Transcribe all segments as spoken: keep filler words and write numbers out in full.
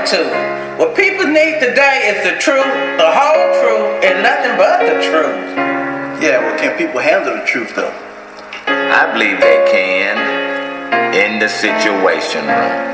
listen to. What people need today is the truth, the whole truth, and nothing but the truth. Yeah, well, can people handle the truth, though? I believe they can in the Situation Room.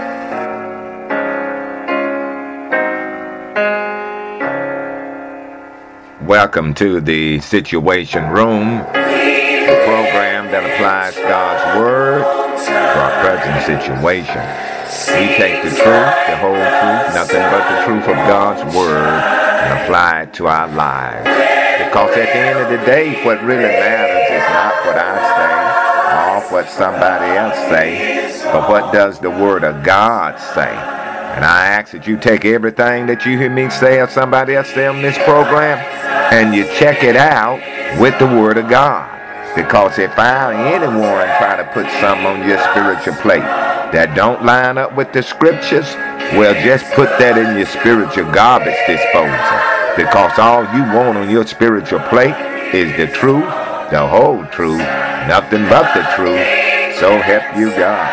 Welcome to the Situation Room, the program that applies God's Word to our present situation. We take the truth, the whole truth, nothing but the truth of God's Word, and apply it to our lives. Because at the end of the day, what really matters is not what I say or what somebody else say, but what does the Word of God say. And I ask that you take everything that you hear me say or somebody else say on this program, and you check it out with the Word of God. Because if I or anyone try to put something on your spiritual plate that don't line up with the Scriptures, well, just put that in your spiritual garbage disposal. Because all you want on your spiritual plate is the truth, the whole truth, nothing but the truth. So help you God.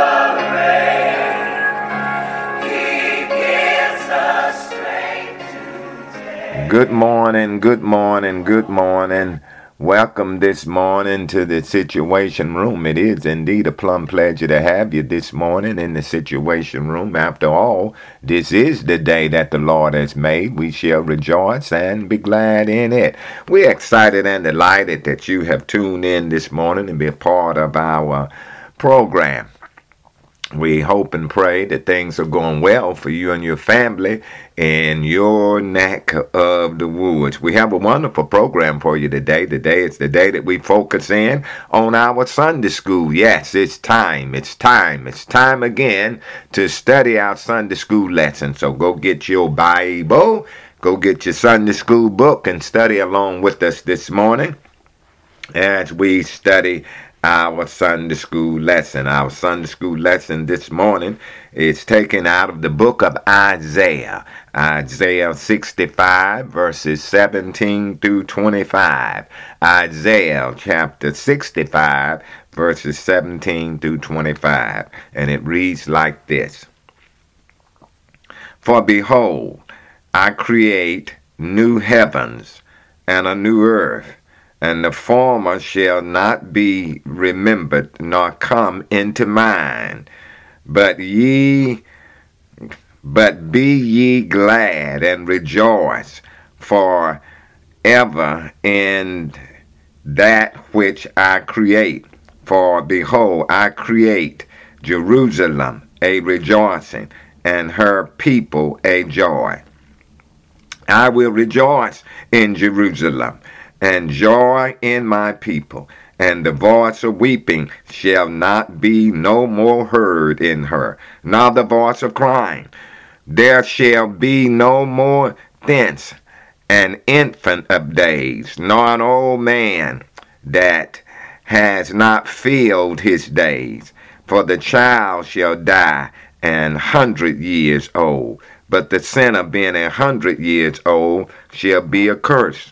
Good morning, good morning, good morning. Welcome this morning to the Situation Room. It is indeed a plumb pleasure to have you this morning in the Situation Room. After all, this is the day that the Lord has made. We shall rejoice and be glad in it. We're excited and delighted that you have tuned in this morning and be a part of our program. We hope and pray that things are going well for you and your family in your neck of the woods. We have a wonderful program for you today. Today is the day that we focus in on our Sunday school. Yes, it's time. It's time. It's time again to study our Sunday school lesson. So go get your Bible, go get your Sunday school book, and study along with us this morning as we study our Sunday school lesson. Our Sunday school lesson this morning is taken out of the book of Isaiah. Isaiah sixty-five, verses seventeen through twenty-five. Isaiah chapter sixty-five, verses seventeen through twenty-five. And it reads like this. For behold, I create new heavens and a new earth, and the former shall not be remembered, nor come into mind. But ye, but be ye glad and rejoice for ever in that which I create. For behold, I create Jerusalem a rejoicing, and her people a joy. I will rejoice in Jerusalem, and joy in my people, and the voice of weeping shall not be no more heard in her, nor the voice of crying. There shall be no more thence an infant of days, nor an old man that has not filled his days. For the child shall die an hundred years old, but the sinner being a hundred years old shall be accursed.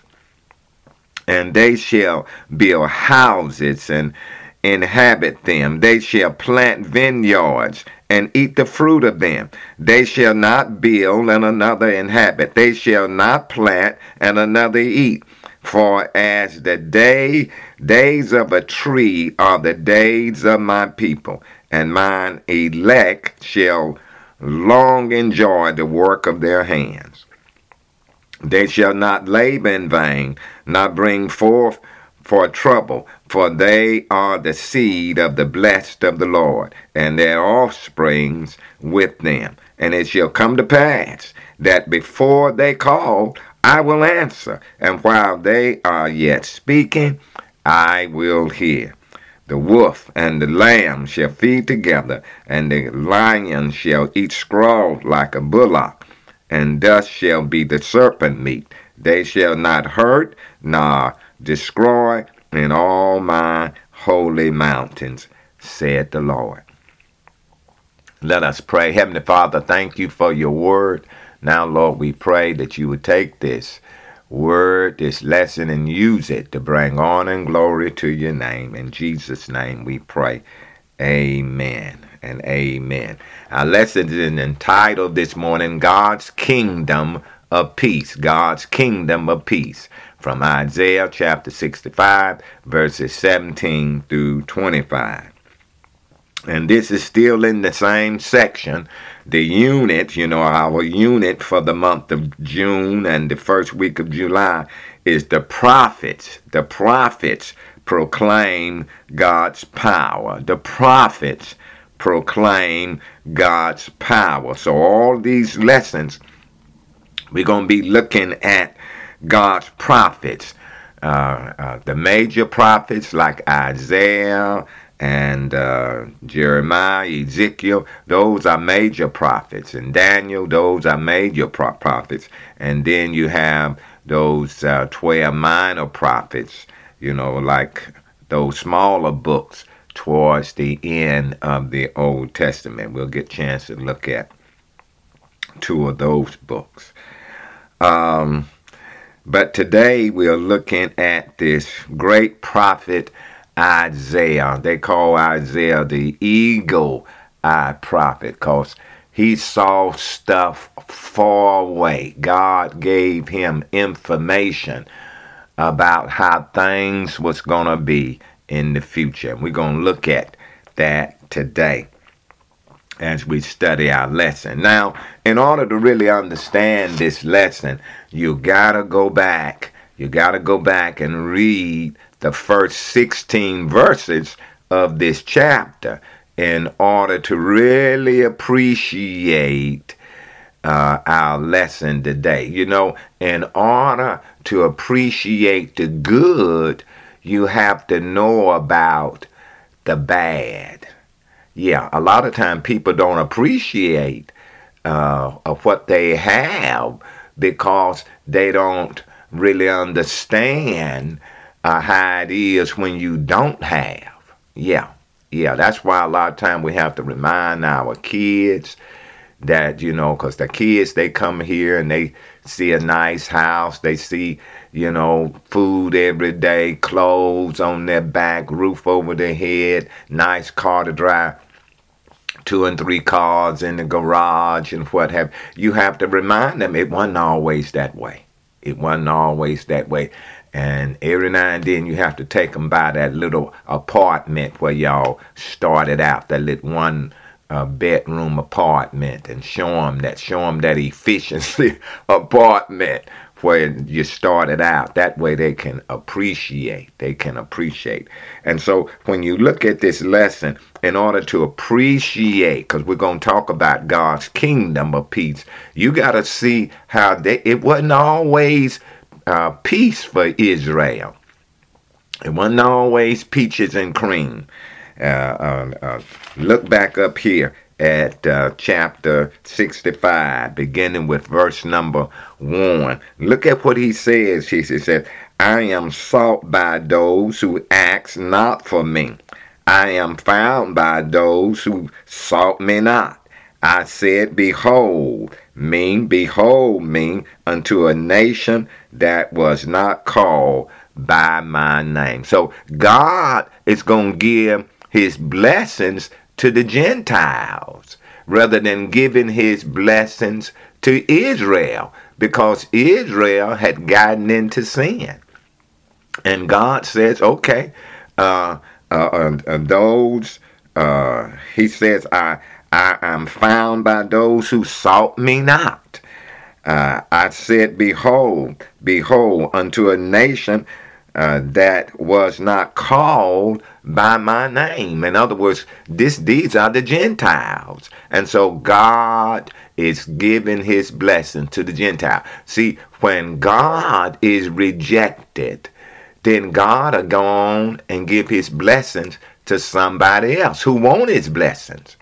And they shall build houses and inhabit them. They shall plant vineyards and eat the fruit of them. They shall not build and another inhabit. They shall not plant and another eat. For as the day days of a tree are the days of my people, and mine elect shall long enjoy the work of their hands. They shall not labor in vain, nor bring forth for trouble, for they are the seed of the blessed of the Lord, and their offsprings with them. And it shall come to pass that before they call, I will answer, and while they are yet speaking, I will hear. The wolf and the lamb shall feed together, and the lion shall eat straw like a bullock. And thus shall be the serpent meat. They shall not hurt nor destroy in all my holy mountains, said the Lord. Let us pray. Heavenly Father, thank you for your word. Now, Lord, we pray that you would take this word, this lesson, and use it to bring honor and glory to your name. In Jesus' name we pray. Amen. and amen. Our lesson is entitled this morning, God's Kingdom of Peace. God's Kingdom of Peace. From Isaiah chapter sixty-five, verses seventeen through twenty-five. And this is still in the same section. The unit, you know, our unit for the month of June and the first week of July is the prophets. The prophets proclaim God's power. The prophets proclaim God's power. So all these lessons, we're going to be looking at God's prophets. Uh, uh, the major prophets like Isaiah and uh, Jeremiah, Ezekiel, those are major prophets. And Daniel, those are major pro- prophets. And then you have those uh, twelve minor prophets, you know, like those smaller books towards the end of the Old Testament. We'll get a chance to look at two of those books. Um, but today we're looking at this great prophet Isaiah. They call Isaiah the eagle-eyed prophet because he saw stuff far away. God gave him information about how things was going to be in the future. And we're going to look at that today as we study our lesson. Now, in order to really understand this lesson, you got to go back. You got to go back and read the first sixteen verses of this chapter in order to really appreciate uh, our lesson today. You know, in order to appreciate the good, you have to know about the bad. Yeah, a lot of time people don't appreciate uh, of what they have because they don't really understand uh, how it is when you don't have. Yeah, yeah, that's why a lot of time we have to remind our kids that, you know, because the kids, they come here and they see a nice house, they see, you know, food every day, clothes on their back, roof over their head, nice car to drive, two and three cars in the garage and what have you. Have to remind them it wasn't always that way. It wasn't always that way. And every now and then you have to take them by that little apartment where y'all started out, that little one uh, bedroom apartment, and show them that, show them that efficiency apartment where you started out. That way they can appreciate. They can appreciate. And so when you look at this lesson, in order to appreciate, because we're going to talk about God's kingdom of peace, you got to see how they, it wasn't always uh, peace for Israel. It wasn't always peaches and cream. Uh, uh, uh, look back up here at uh, chapter sixty-five, beginning with verse number one. Look at what he says. He says, I am sought by those who ask not for me. I am found by those who sought me not. I said, behold me, behold me, unto a nation that was not called by my name. So God is going to give his blessings to the Gentiles rather than giving his blessings to Israel, because Israel had gotten into sin. And God says, okay, uh, uh, uh, those, uh, he says, I, I am found by those who sought me not. Uh, I said, behold, behold, unto a nation Uh, that was not called by my name. In other words, this these are the Gentiles. And so God is giving his blessing to the Gentile. See, when God is rejected, then God will go on and give his blessings to somebody else who want his blessings.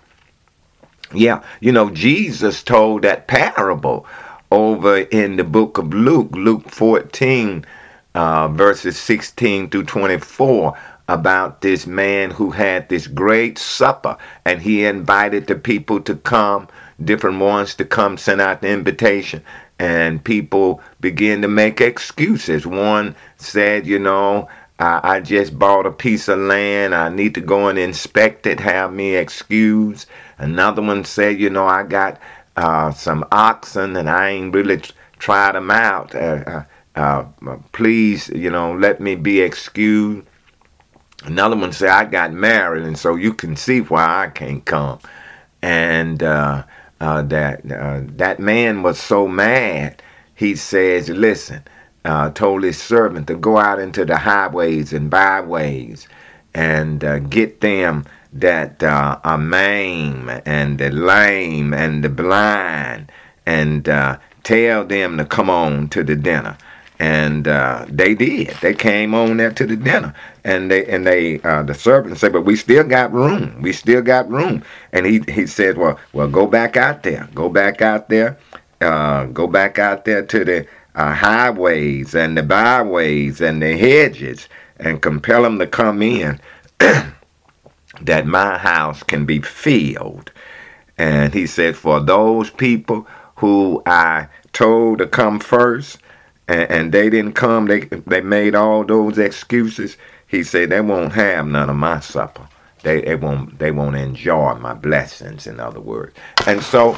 Yeah, you know, Jesus told that parable over in the book of Luke, Luke fourteen, Uh, verses sixteen through twenty-four, about this man who had this great supper, and he invited the people to come, different ones to come, sent out the invitation, and people began to make excuses. One said, you know, I, I just bought a piece of land. I need to go and inspect it, have me excused. Another one said, you know, I got uh, some oxen and I ain't really t- tried them out. Uh, uh, uh, please, you know, let me be excused. Another one said, I got married, and so you can see why I can't come. And uh, uh, that uh, that man was so mad, he says, listen, uh, told his servant to go out into the highways and byways and uh, get them that uh, are maimed and the lame and the blind, and uh, tell them to come on to the dinner. And uh, they did. They came on there to the dinner, and they and they uh, the servant said, "But we still got room. We still got room." And he he said, "Well, well, go back out there. Go back out there. Uh, go back out there to the uh, highways and the byways and the hedges, and compel them to come in, that my house can be filled." And he said, "For those people who I told to come first, and, and they didn't come, they they made all those excuses," he said, "they won't have none of my supper. They, they won't they won't enjoy my blessings," in other words. And so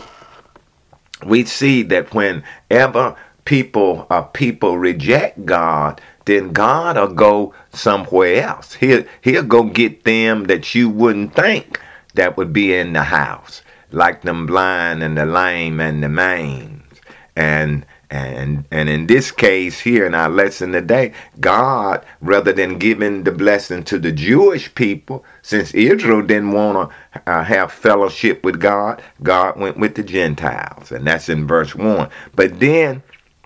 we see that whenever people uh, people reject God, then God will go somewhere else. He'll, he'll go get them that you wouldn't think that would be in the house, like them blind and the lame and the maimed. And and and in this case here in our lesson today, God, rather than giving the blessing to the Jewish people, since Israel didn't want to uh, have fellowship with God, God went with the Gentiles. And that's in verse one. But then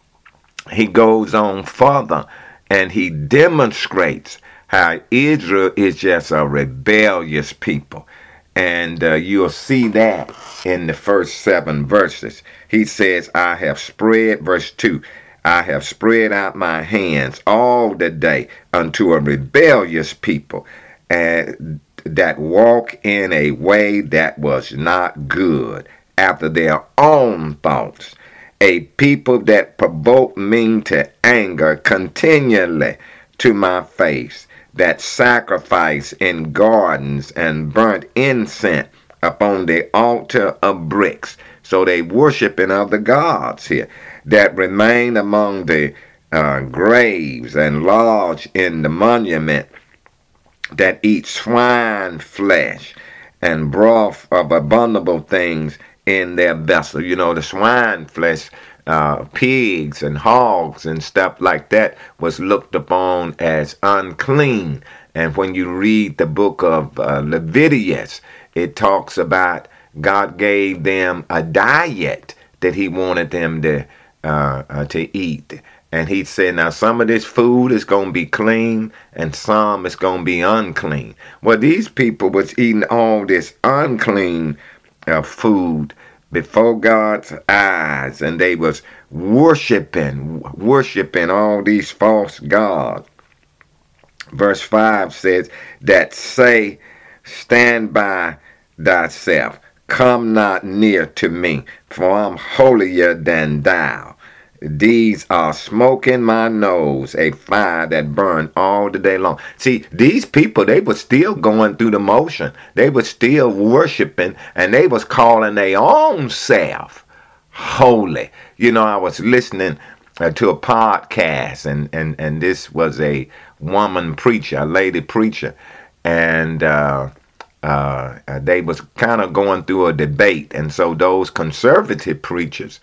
he goes on further and he demonstrates how Israel is just a rebellious people. And uh, you'll see that in the first seven verses. He says, I have spread, verse two, I have spread out my hands all the day unto a rebellious people, and that walk in a way that was not good, after their own thoughts, a people that provoke me to anger continually to my face, that sacrifice in gardens and burnt incense upon the altar of bricks. So they worshiping other gods here, that remain among the uh, graves and lodge in the monument, that eat swine flesh and broth of abominable things in their vessel. You know, the swine flesh, uh, pigs and hogs and stuff like that was looked upon as unclean. And when you read the book of uh, Leviticus, it talks about God gave them a diet that he wanted them to uh, uh, to eat. And he said, now some of this food is going to be clean and some is going to be unclean. Well, these people was eating all this unclean uh, food before God's eyes, and they was worshiping, worshiping all these false gods. Verse five says, that say, stand by thyself, come not near to me, for I'm holier than thou. These are smoke in my nose, a fire that burn all the day long. See, these people, they were still going through the motion. They were still worshiping, and they was calling their own self holy. You know, I was listening uh, to a podcast, and, and, and this was a woman preacher, a lady preacher, and uh, uh, they was kind of going through a debate. And so those conservative preachers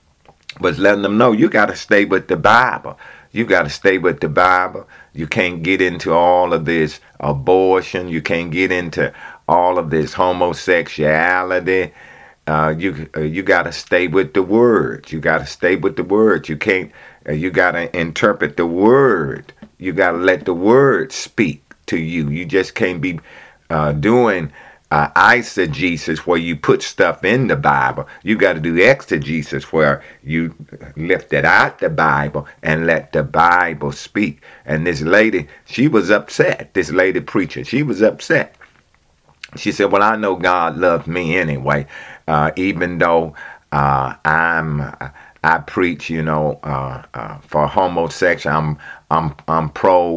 was letting them know, you got to stay with the Bible. You got to stay with the Bible. You can't get into all of this abortion. You can't get into all of this homosexuality. Uh, you uh, you got to stay with the Word. You got to stay with the Word. You can't. Uh, you got to interpret the Word. You got to let the Word speak to you. You just can't be uh, doing Uh, eisegesis, where you put stuff in the Bible. You got to do exegesis, where you lift it out the Bible and let the Bible speak. And this lady, she was upset. This lady preacher, she was upset. She said, well, I know God loves me anyway, uh, even though uh, I'm I preach, you know, uh, uh, for homosexual. I'm I'm I'm pro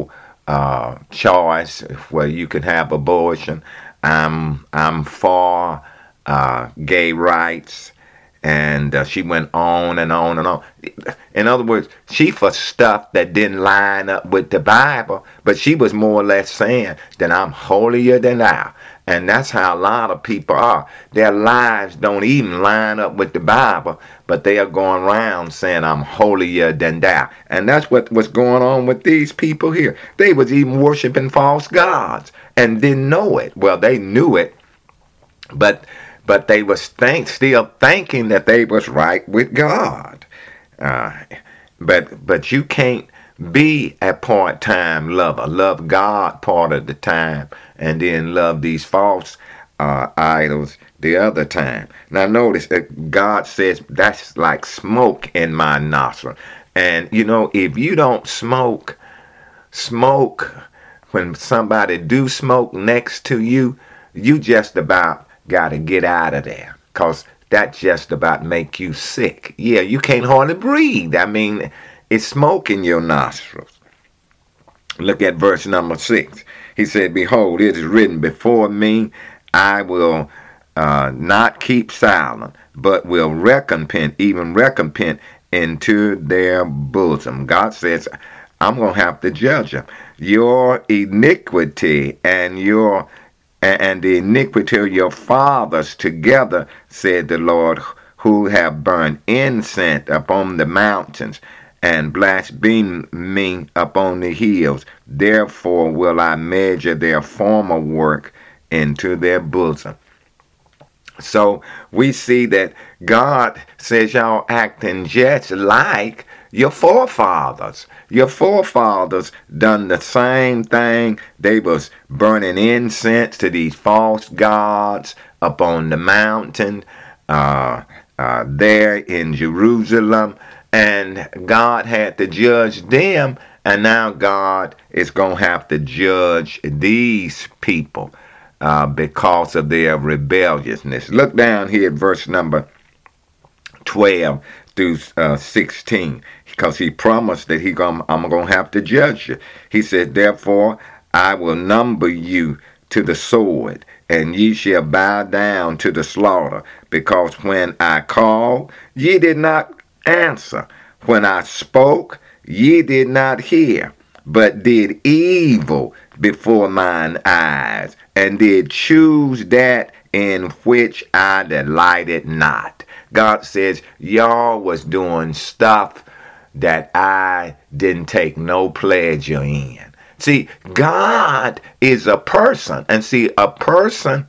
uh, choice where you can have abortion. I'm I'm for uh, gay rights, and uh, she went on and on and on. In other words, she for stuff that didn't line up with the Bible, but she was more or less saying that I'm holier than thou. And that's how a lot of people are. Their lives don't even line up with the Bible, but they are going around saying I'm holier than thou. And that's what was going on with these people here. They was even worshiping false gods and didn't know it. Well, they knew it, but but they was think, still thinking that they was right with God. Uh, but but you can't be a part-time lover. Love God part of the time, and then love these false uh, idols the other time. Now notice that God says that's like smoke in my nostril. And you know, if you don't smoke, smoke, when somebody do smoke next to you, you just about got to get out of there, because that just about make you sick. Yeah, you can't hardly breathe. I mean, it's smoke in your nostrils. Look at verse number six. He said, behold, it is written before me, I will uh, not keep silent, but will recompense, even recompense into their bosom. God says, I'm going to have to judge them. Your iniquity and your and the iniquity of your fathers together, said the Lord, who have burned incense upon the mountains and blasphemed me upon the hills. Therefore will I measure their former work into their bosom. So we see that God says y'all acting just like your forefathers. Your forefathers done the same thing. They was burning incense to these false gods up on the mountain uh, uh, there in Jerusalem. And God had to judge them. And now God is going to have to judge these people uh, because of their rebelliousness. Look down here at verse number twelve through uh, sixteen, because he promised that he gonna, I'm going to have to judge you. He said, therefore, I will number you to the sword, and ye shall bow down to the slaughter, because when I called, ye did not answer. When I spoke, ye did not hear, but did evil before mine eyes, and did choose that in which I delighted not. God says, y'all was doing stuff that I didn't take no pleasure in. See, God is a person. And see, a person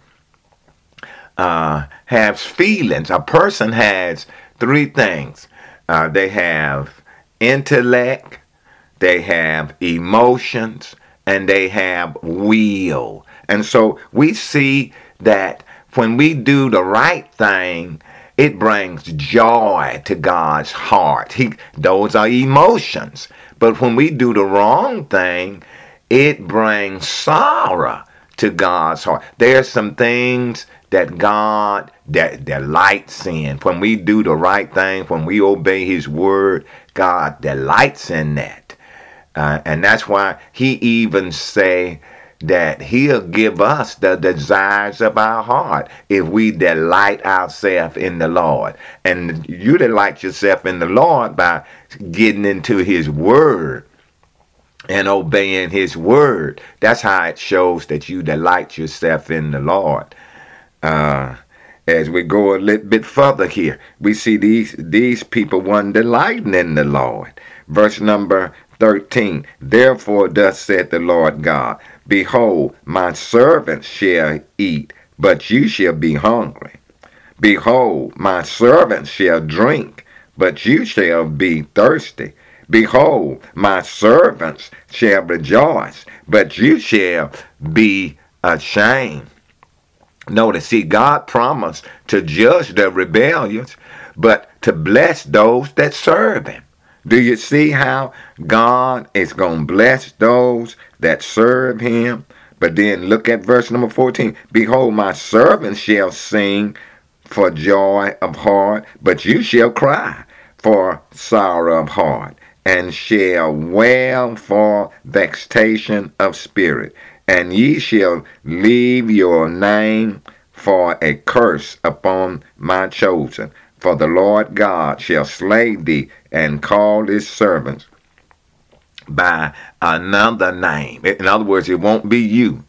uh, has feelings. A person has three things. Uh, they have intellect, they have emotions, and they have will. And so we see that when we do the right thing, it brings joy to God's heart. He, those are emotions. But when we do the wrong thing, it brings sorrow to God's heart. There are some things that God that delights in. When we do the right thing, when we obey his word, God delights in that. Uh, and that's why he even say that he'll give us the desires of our heart if we delight ourselves in the Lord. And you delight yourself in the Lord by getting into his word and obeying his word. That's how it shows that you delight yourself in the Lord. Uh, as we go a little bit further here, we see these, these people weren't delighting in the Lord. Verse number thirteen, therefore thus saith the Lord God, behold, my servants shall eat, but you shall be hungry. Behold, my servants shall drink, but you shall be thirsty. Behold, my servants shall rejoice, but you shall be ashamed. Notice, see, God promised to judge the rebellious, but to bless those that serve him. Do you see how God is going to bless those that serve him? But then look at verse number fourteen. Behold, my servants shall sing for joy of heart, but you shall cry for sorrow of heart. and shall wail for vexation of spirit. And ye shall leave your name for a curse upon my chosen. For the Lord God shall slay thee, and call his servants by another name. In other words, it won't be you.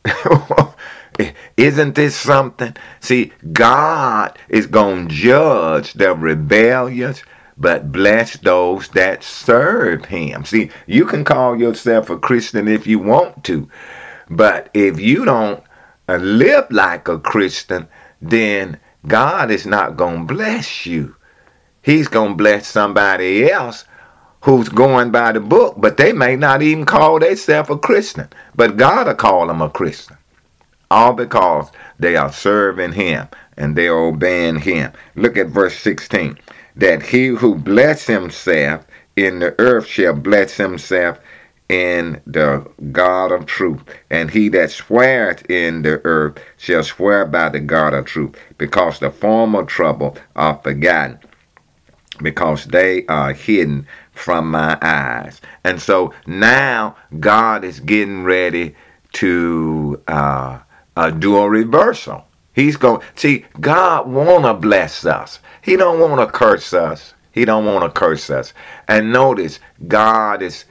Isn't this something? See, God is going to judge the rebellious, but bless those that serve him. See, you can call yourself a Christian if you want to, but if you don't uh, live like a Christian, then God is not going to bless you. He's going to bless somebody else who's going by the book, but they may not even call themselves a Christian. But God will call them a Christian. All because they are serving him and they are obeying him. Look at verse sixteen. That he who bless himself in the earth shall bless himself in the God of truth. And he that sweareth in the earth shall swear by the God of truth, because the former trouble are forgotten, because they are hidden from my eyes. And so now God is getting ready to uh, uh, do a reversal. He's going, see, God want to bless us. He don't want to curse us. He don't want to curse us. And notice, God is,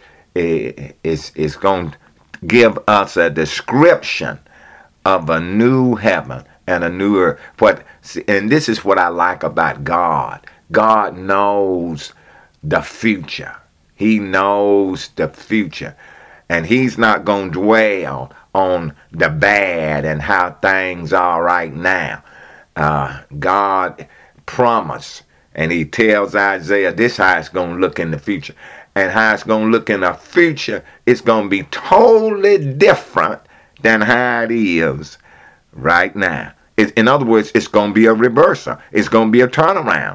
is, is going to give us a description of a new heaven and a new earth. What, and this is what I like about God. God knows the future. He knows the future. And he's not going to dwell on the bad and how things are right now. Uh, God promised, and he tells Isaiah this how it's going to look in the future. And how it's going to look in the future, it's going to be totally different than how it is right now. It, in other words, it's going to be a reversal. It's going to be a turnaround.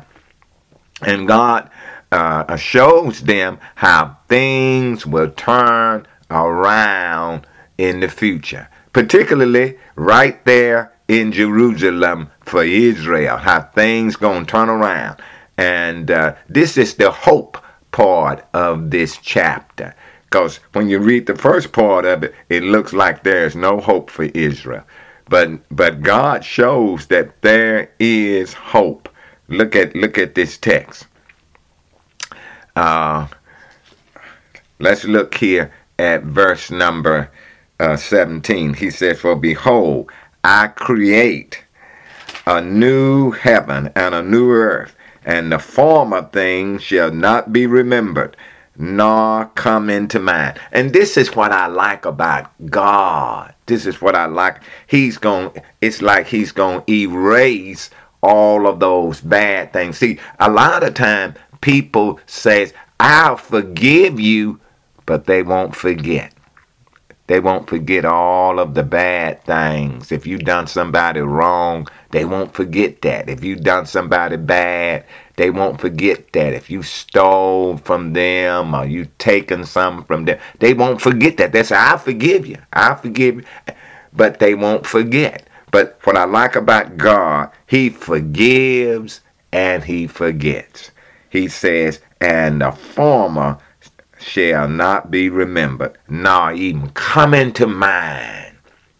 And God uh, shows them how things will turn around in the future, particularly right there in Jerusalem for Israel, how things going to turn around. And uh, this is the hope part of this chapter, because when you read the first part of it, it looks like there's no hope for Israel. But but God shows that there is hope. Look at look at this text. Uh, let's look here at verse number uh, seventeen. He says, "For behold, I create a new heaven and a new earth, and the former things shall not be remembered, nor come into mind." And this is what I like about God. This is what I like. He's going, it's like he's going to erase all of those bad things. See, a lot of time people says, "I'll forgive you," but they won't forget. They won't forget all of the bad things. If you done somebody wrong, they won't forget that. If you done somebody bad, they won't forget that. If you stole from them or you taken something from them, they won't forget that. They say, "I forgive you. I forgive you." But they won't forget. But what I like about God, he forgives and he forgets. He says, "And the former shall not be remembered, nor even come into mind."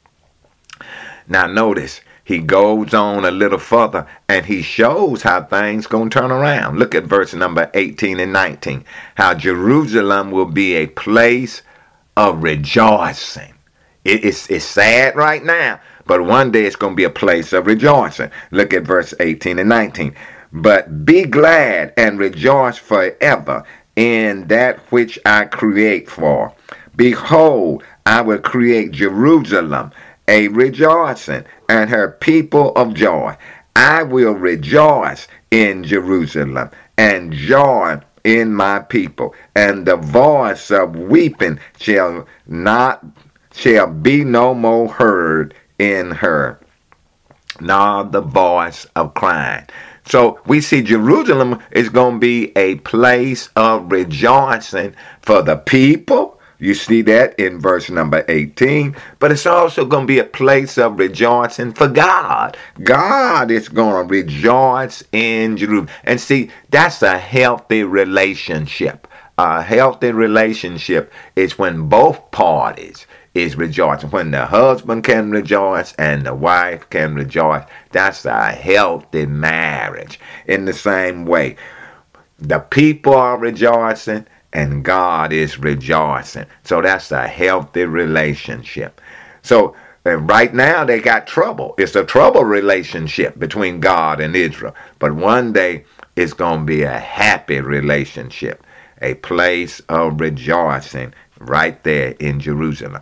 Now notice, he goes on a little further and he shows how things going to turn around. Look at verse number eighteen and nineteen. How Jerusalem will be a place of rejoicing. It, it's, it's sad right now, but one day it's going to be a place of rejoicing. Look at verse eighteen and nineteen. "But be glad and rejoice forever in that which I create for. Behold, I will create Jerusalem a rejoicing, and her people of joy. I will rejoice in Jerusalem, and joy in my people, and the voice of weeping shall not shall be no more heard in her, nor the voice of crying." So we see Jerusalem is going to be a place of rejoicing for the people. You see that in verse number eighteen. But it's also going to be a place of rejoicing for God. God is going to rejoice in Jerusalem. And see, that's a healthy relationship. A healthy relationship is when both parties is rejoicing. When the husband can rejoice and the wife can rejoice, that's a healthy marriage. In the same way, the people are rejoicing and God is rejoicing. So that's a healthy relationship. So and right now they got trouble. It's a trouble relationship between God and Israel. But one day it's going to be a happy relationship, a place of rejoicing right there in Jerusalem.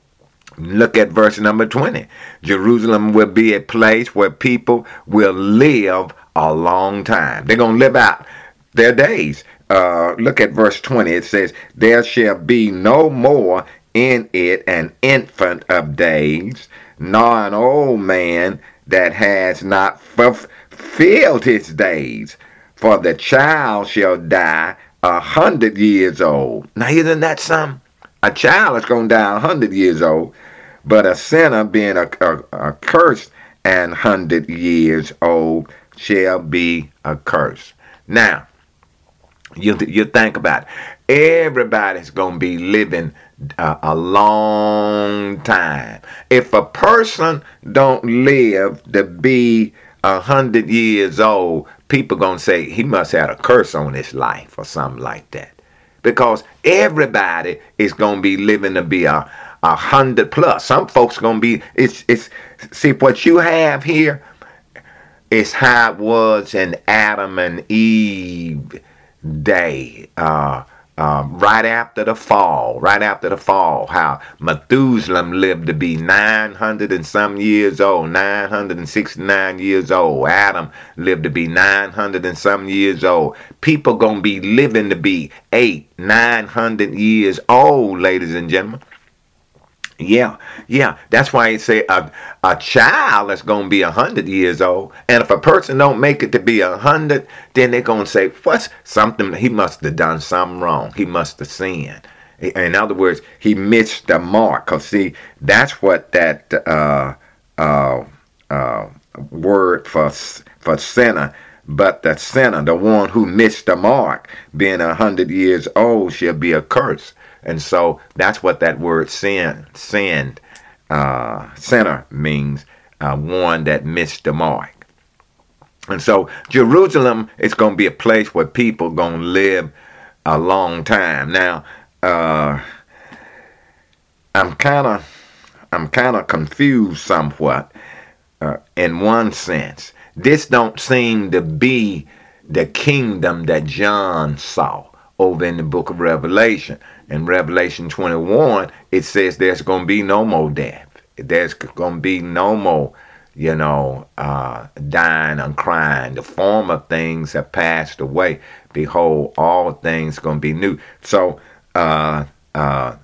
Look at verse number twenty. Jerusalem will be a place where people will live a long time. They're going to live out their days. Uh, look at verse twenty. It says, there shall be no more in it an infant of days, nor an old man that has not fulfilled his days. For the child shall die a hundred years old. Now, isn't that something? A child is going to die a hundred years old, but a sinner being a, a, a cursed and hundred years old shall be accursed. Now, you you think about it. Everybody's going to be living uh, a long time. If a person don't live to be a hundred years old, people going to say he must have a curse on his life or something like that. Because everybody is going to be living to be a, a hundred plus. Some folks going to be, it's, it's, see what you have here is how it was in Adam and Eve day, uh, uh, right after the fall, right after the fall, how Methuselah lived to be nine hundred and some years old, nine hundred sixty-nine years old. Adam lived to be nine hundred and some years old. People gonna be living to be eight, nine hundred years old, ladies and gentlemen. Yeah, yeah. That's why he say a, a child is going to be a hundred years old. And if a person don't make it to be a hundred, then they're going to say, what's something, he must have done something wrong. He must have sinned. In other words, he missed the mark. Because see, that's what that uh, uh, uh, word for, for sinner, but the sinner, the one who missed the mark, being a hundred years old, shall be accursed. And so that's what that word sin, sinned, uh, sinner means, uh, one that missed the mark. And so Jerusalem is going to be a place where people going to live a long time. Now, uh, I'm kind of, I'm kind of confused somewhat, uh, in one sense. This don't seem to be the kingdom that John saw over in the book of Revelation. In Revelation twenty-one, it says there's going to be no more death. There's going to be no more, you know, uh, dying and crying. The former things have passed away. Behold, all things going to be new. So uh, uh,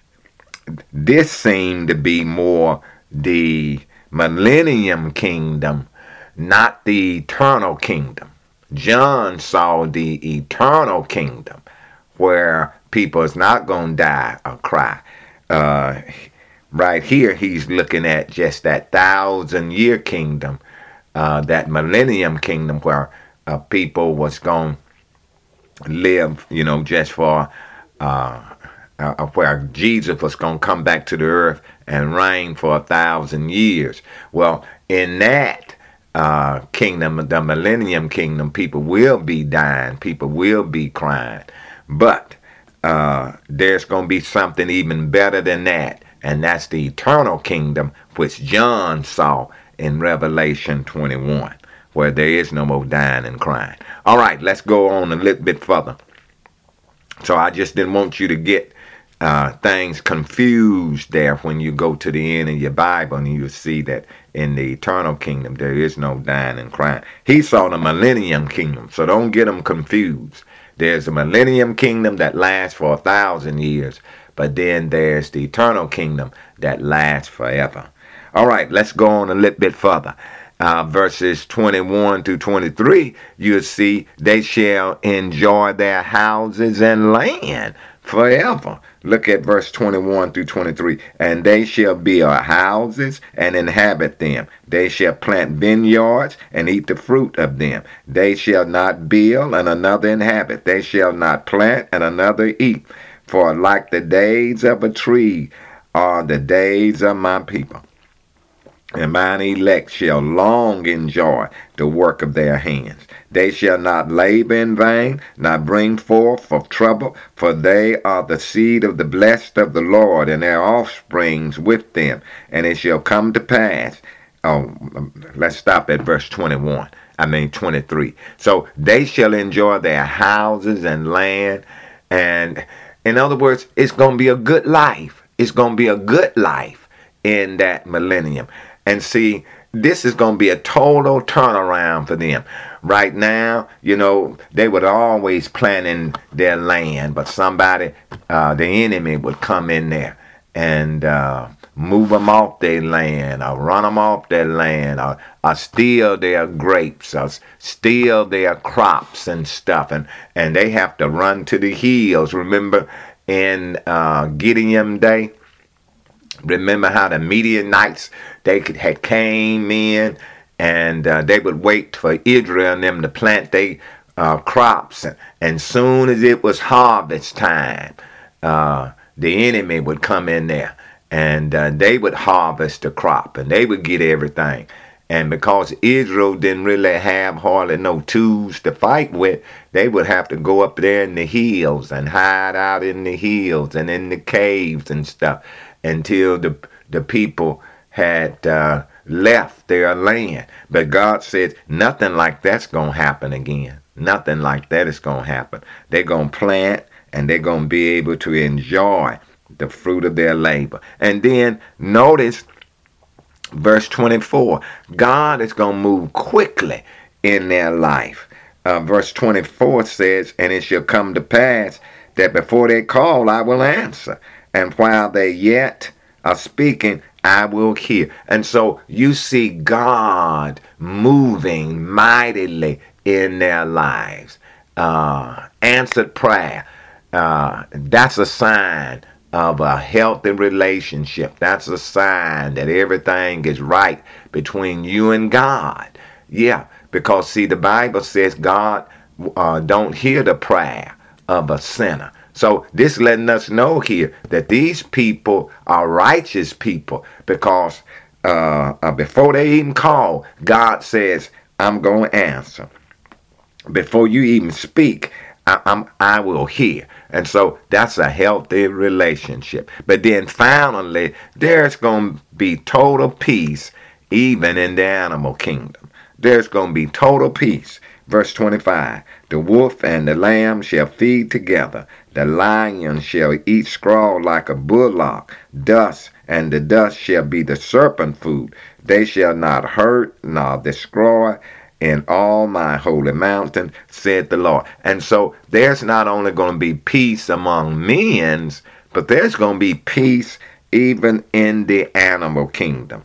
this seemed to be more the millennium kingdom, not the eternal kingdom. John saw the eternal kingdom where people is not going to die or cry. Uh, right here, he's looking at just that thousand year kingdom, uh, that millennium kingdom where uh, people was going to live, you know, just for, uh, uh, where Jesus was going to come back to the earth and reign for a thousand years. Well, in that uh, kingdom, the millennium kingdom, people will be dying, people will be crying. But Uh, there's going to be something even better than that, and that's the eternal kingdom, which John saw in Revelation twenty-one, where there is no more dying and crying. All right, let's go on a little bit further. So I just didn't want you to get uh, things confused there when you go to the end of your Bible and you see that in the eternal kingdom there is no dying and crying. He saw the millennium kingdom, so don't get them confused. There's a millennium kingdom that lasts for a thousand years, but then there's the eternal kingdom that lasts forever. All right, let's go on a little bit further. Uh, verses twenty-one to twenty-three, you'll see they shall enjoy their houses and land forever. Look at verse twenty-one through twenty-three. And they shall build houses and inhabit them. They shall plant vineyards and eat the fruit of them. They shall not build and another inhabit. They shall not plant and another eat. For like the days of a tree are the days of my people. And mine elect shall long enjoy the work of their hands. They shall not labor in vain, nor bring forth of trouble, for they are the seed of the blessed of the Lord, and their offsprings with them. And it shall come to pass. Oh, let's stop at verse twenty-one. I mean twenty-three. So they shall enjoy their houses and land. And in other words, it's going to be a good life. It's going to be a good life in that millennium. And see, this is going to be a total turnaround for them. Right now, you know, they would always planning their land, but somebody, uh, the enemy would come in there and uh, move them off their land, or run them off their land, or, or steal their grapes, or steal their crops and stuff. And, and they have to run to the hills. Remember in uh, Gideon Day? Remember how the Midianites, they could, had came in and uh, they would wait for Israel and them to plant their uh, crops. And, and soon as it was harvest time, uh, the enemy would come in there and uh, they would harvest the crop and they would get everything. And because Israel didn't really have hardly no tools to fight with, they would have to go up there in the hills and hide out in the hills and in the caves and stuff until the the people had uh, left their land. But God said nothing like that's going to happen again. Nothing like that is going to happen. They're going to plant and they're going to be able to enjoy the fruit of their labor. And then notice verse twenty-four. God is going to move quickly in their life. Uh, verse twenty-four says, and it shall come to pass that before they call, I will answer. And while they yet are speaking, I will hear. And so you see God moving mightily in their lives. Uh, answered prayer. Uh, that's a sign of a healthy relationship. That's a sign that everything is right between you and God. Yeah, because see, the Bible says God uh, don't hear the prayer of a sinner. So this letting us know here that these people are righteous people because uh, uh, before they even call, God says, I'm going to answer. Before you even speak, I, I'm, I will hear. And so that's a healthy relationship. But then finally, there's going to be total peace even in the animal kingdom. There's going to be total peace. Verse twenty-five, the wolf and the lamb shall feed together. The lion shall eat straw like a bullock. Dust, and the dust shall be the serpent food. They shall not hurt nor destroy in all my holy mountain, said the Lord. And so there's not only going to be peace among men, but there's going to be peace even in the animal kingdom.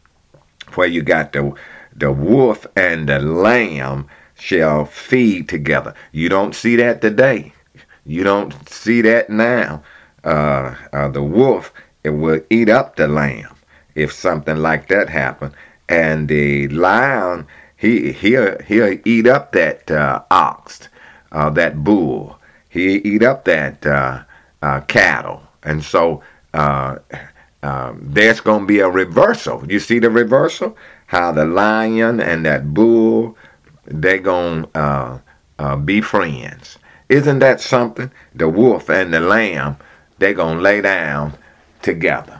Where you got the, the wolf and the lamb shall feed together. You don't see that today. You don't see that now. Uh, uh, the wolf, it will eat up the lamb if something like that happened. And the lion, he, he'll, he'll eat up that uh, ox, uh, that bull. He'll eat up that uh, uh, cattle. And so uh, uh, there's going to be a reversal. You see the reversal? How the lion and that bull, they're going to uh, uh, be friends. Isn't that something? The wolf and the lamb, they're going to lay down together.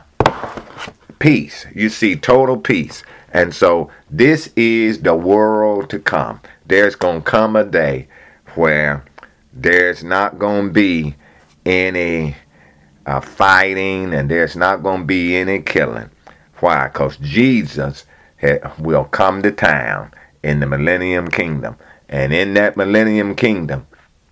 Peace. You see, total peace. And so this is the world to come. There's going to come a day where there's not going to be any uh, fighting and there's not going to be any killing. Why? Because Jesus ha- will come to town in the millennium kingdom. And in that millennium kingdom,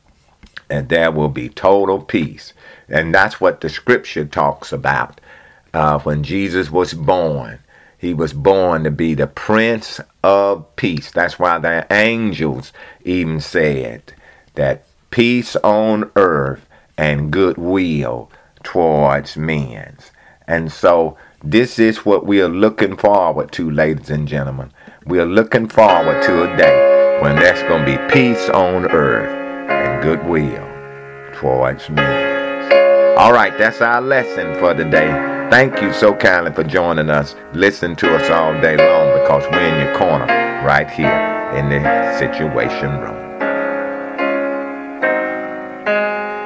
and there will be total peace. And that's what the scripture talks about. Uh, when Jesus was born, he was born to be the Prince of Peace. That's why the angels even said that peace on earth and goodwill towards men. And so this is what we are looking forward to, ladies and gentlemen. We are looking forward to a day when there's going to be peace on earth and goodwill towards men. All right, that's our lesson for today. Thank you so kindly for joining us. Listen to us all day long, because we're in your corner right here in the Situation Room.